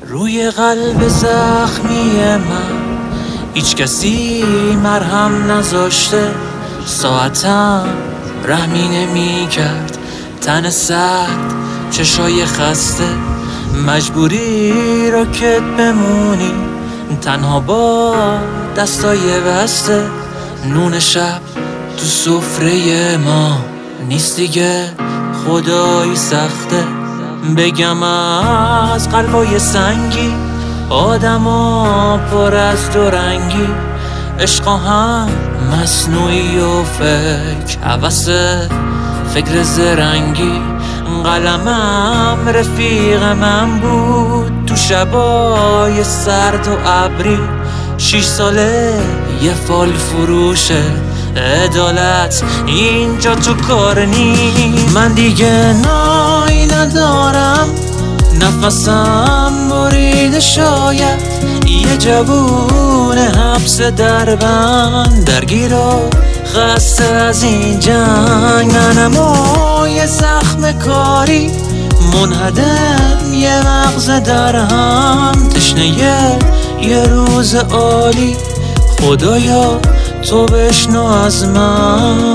روی قلب زخمی من هیچ کسی مرهم نذاشته، ساعتم رحمی نمی کرد، تن سرد چشای خسته، مجبوری راکت بمونی تنها با دستای بسته، نون شب تو سفره ما نیست دیگه، خدایی سخته. بگم از قلبای سنگی آدما پر از دو رنگی، عشقا هم مصنوعی و فکر هوس فکر زرنگی، قلمم رفیق من بود تو شبای سرد و ابری، 6 ساله یه فال فروشه عدالت اینجا تو کار نی. من دیگه نایی ندارم، نفسم بریده، شاید یه جوون حبس دربند درگیر و خسته از این جنگ، منم و یه زخم کاری منهدم، یه مغز در هم تشنه یه روز عالی، خدایا تو بشنو از من.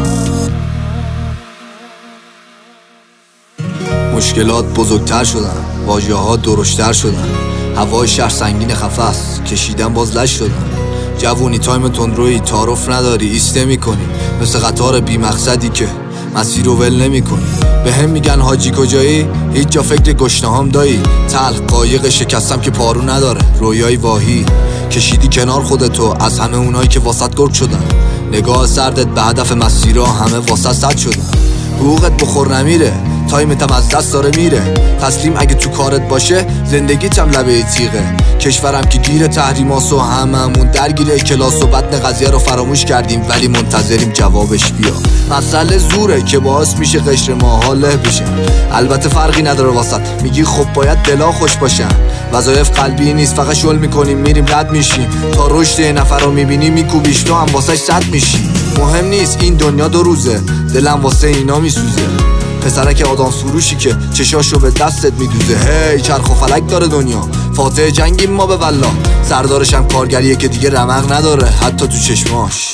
مشکلات بزرگتر شدن، واژه‌ها درشتر شدن، هوای شهر سنگین خفست، کشیدن باز لش شدن، جوونی تایم تندروی تعارف نداری، ایسته میکنی مثل قطار بی مقصدی که مسیر رو ول نمی کنی. به هم میگن حاجی کجایی؟ هیچ جا فکر گشنهام دایی، تلخ قایق شکستم که پارو نداره، رویای واهی کشیدی کنار خودتو از همه اونایی که واسط گرگ شدن، نگاه سردت به هدف مسیرها همه واسط صد شدن، حقوقت بخور نمیره، تایمتم از دست داره میره، تسلیم اگه تو کارت باشه زندگیتم لبه تیغه، کشورم که گیر تحریماس و هممون درگیره کلاس و بدن قضیه رو فراموش کردیم ولی منتظریم جوابش بیا. مسئله زوره که باعث میشه قشر ماها له بشه، البته فرقی نداره واسط، میگی خب باید دلا خوش باشن، وظایف قلبی نیست فقط شل میکنیم میریم رد میشیم، تا رشد یه نفر رو میبینی میکوبیش تو هم واسش صد میشی. مهم نیست این دنیا 2 روزه، دلم واسه اینا میسوزه، پسرک آدم سروشی که چشاشو به دستت میدوزه، هی چرخ و فلک داره دنیا، فاتح جنگیم ما به والله، سردارش هم کارگریه که دیگه رمق نداره حتی تو چشماش.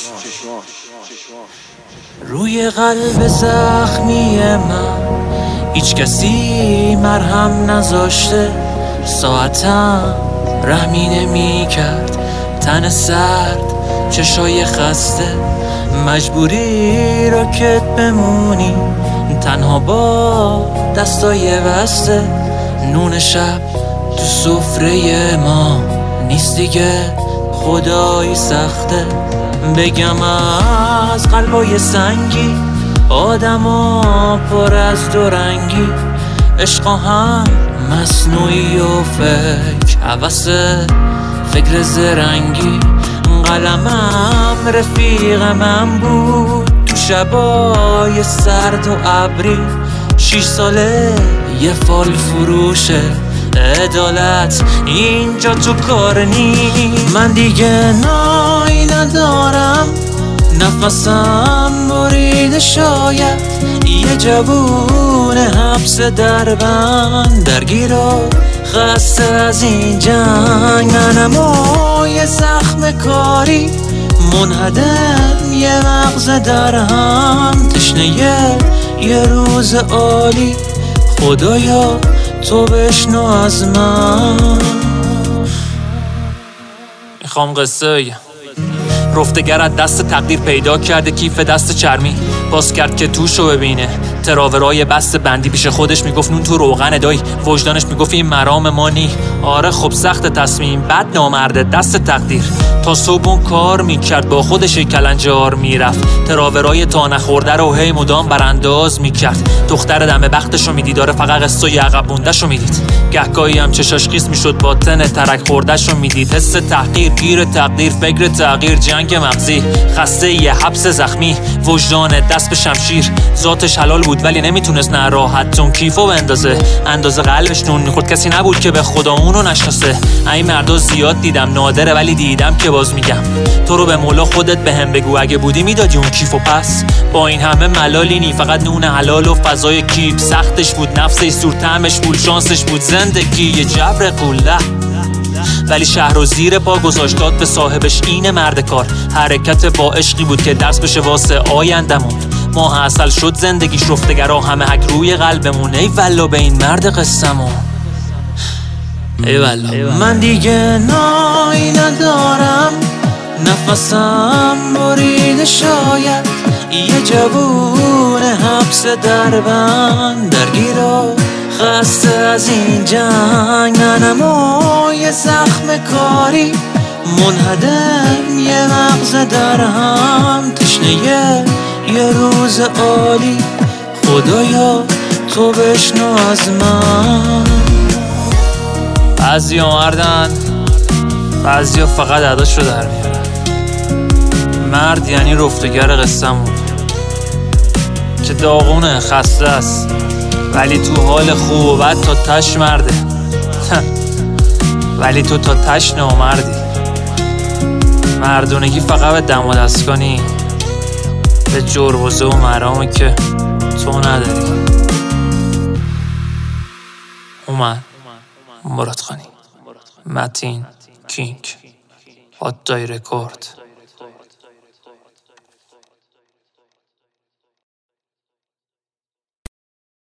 روی قلب زخمی من هیچ کسی مرهم نذاشته، ساعتم رحمی نمی کرد، تن سرد چشای خسته، مجبوری راکت بمونی تنها با دستای بسته، نون شب تو سفره ما نیست دیگه، خدایی سخته. بگم از قلبای سنگی آدما پر از دو رنگی، عشقا هم مصنوعی و فکر هوس فکر زرنگی، قلمم رفیق من بود تو شبای سرد و ابری، 6 ساله یه فال فروشه عدالت اینجا تو کار نی. من دیگه نایی ندارم، نفسم بریده، شاید یه جوون حبس دربند درگیر و خسته از این جنگ، منم و یه زخم کاری منهدم، یه مغز در هم تشنه یه روز عالی، خدایا تو بشنو از من. میخوام قصه بگم. رفتگر از دست تقدیر پیدا کرده کیف دست چرمی، باز کرد که توشو ببینه، تراورای بست بندی پیش خودش میگفت نون تو روغن دایی، وجدانش میگفت این مرام ما نی. آره خب سخت تصمیم، بد نامرده دست تقدیر، تا صبح کار میکرد با خودش کلنجار میرفت، تراورای تا نخورده رو هی مدام برانداز میکرد، دختر دم بختشو میدید، داره فقط قصه عقب موندهشو میدید، گهگاهی هم چشاش خیس میشد با تن ترک خوردهشو میدید، حس تحقیر گیر تقدیر فکر تغییر، جنگ مغزی خسته یه حبس زخمی، وجدان دست به شمشیر، ذاتش حلال بود بود ولی نمیتونست نه راحت اون کیفو بندازه. اندازه قلبش نون میخورد، کسی نبود که به خدا اونو نشناسه. این مردا زیاد دیدم، نادره ولی دیدم که باز میگم تو رو به مولا خودت بهم بگو اگه بودی میدادی اون کیفو پس. با این همه ملالینی فقط نون حلال و فضای کیف. سختش بود نفسش، سور طعمش بود، شانسش بود زندگی یه جبر قوله. ولی شهر و زیر پا گذاشت داد به صاحبش. این مرد کار حرکت با عشقی بود که درس بشه واسه آیندمون. ماه اصل شد زندگیش، رفتگرا همه حک روی قلبمون. ای والله به این مرد قصمون، ای والله. من دیگه نایی ندارم، نفسم بریده شاید. یه جوون حبس دربند درگیرا خسته از این جنگ. ننما یه زخم کاری منهدم، یه مغز در هم تشنه یه روز عالی. خدایا تو بشنو از من. بعضیا مردن، بعضیا فقط عداشو در میارن. مرد یعنی رفتگر قصه‌مون که داغونه، خسته است ولی تو حال خوب و بد تا تش مرده. ولی تو تا تش نامردی. مردونگی فقط به دم و دست کنی، به جربوزه و مرامی که تو نداری. اومد مراد خانی، متین کینگ، هات دای رکورد.